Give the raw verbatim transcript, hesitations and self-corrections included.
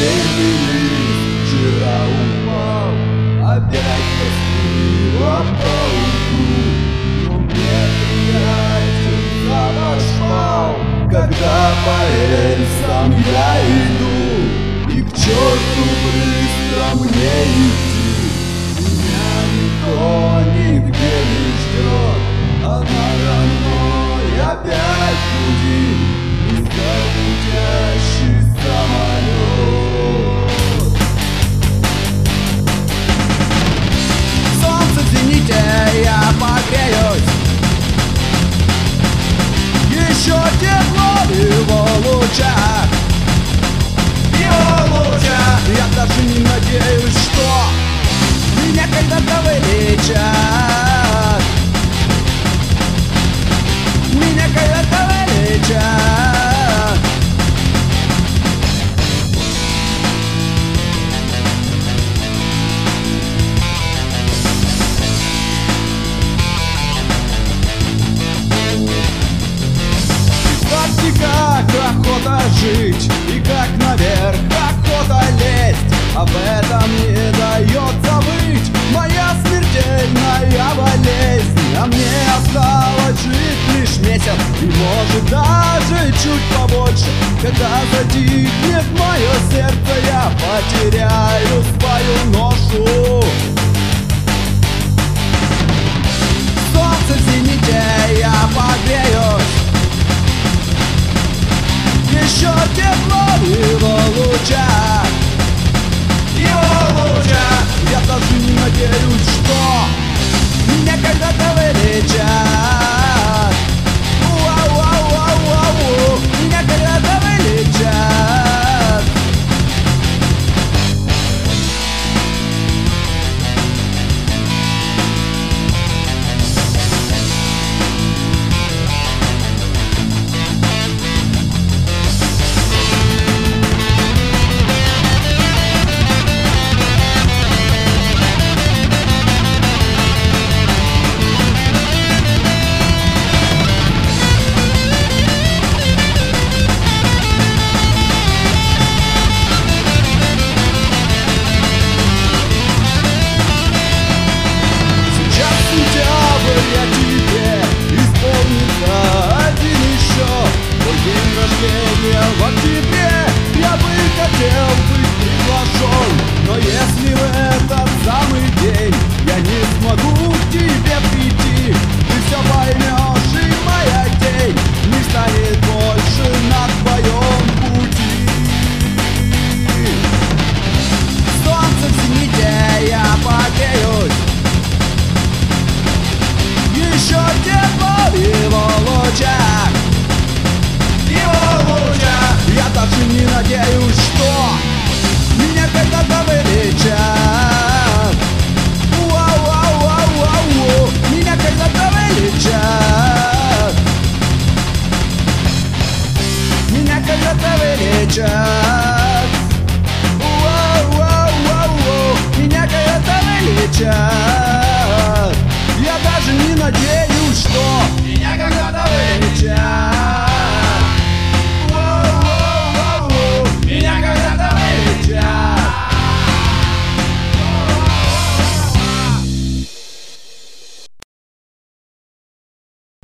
последний лист вчера упал, опять постыло по углу. Но мне приятен запах шпал, когда по рельсам я иду. И к черту быстро мне идти, меня никто нигде не ждет, а надо мной опять будет низколетящий самолет. Солнце в зените, я погреюсь, еще тепло в его лучах, в его лучах. Я даже не надеюсь, что меня когда-то вылечат, меня когда-то вылечат. И как охота жить, и как наверх охота лезть, об этом не дает забыть моя смертельная болезнь. А мне осталось жить лишь месяц, и может даже чуть побольше. Когда затихнет мое сердце, я потеряю свою ношу. Солнце в зените, я погреюсь, еще тепло в его лучах, его лучах. Я даже не надеюсь, что меня когда-то вылечат, уау-уау-уау-уау, меня когда-то вылечат. Я тебе исполнится один еще твой день рождения в октябре. Я бы хотел быть приглашен, но если в этот самый день я не смогу к тебе прийти, ты все поймешь, и моя тень не станет больше на твоем пути. Солнце в зените, я погреюсь, еще тепло в его лучах, в его лучах. Я даже не надеюсь, что меня когда-то вылечат, уау-уау-уау-уау, меня когда-то вылечат, меня когда-то вылечат, уау-уау-уау, меня когда-то вылечат.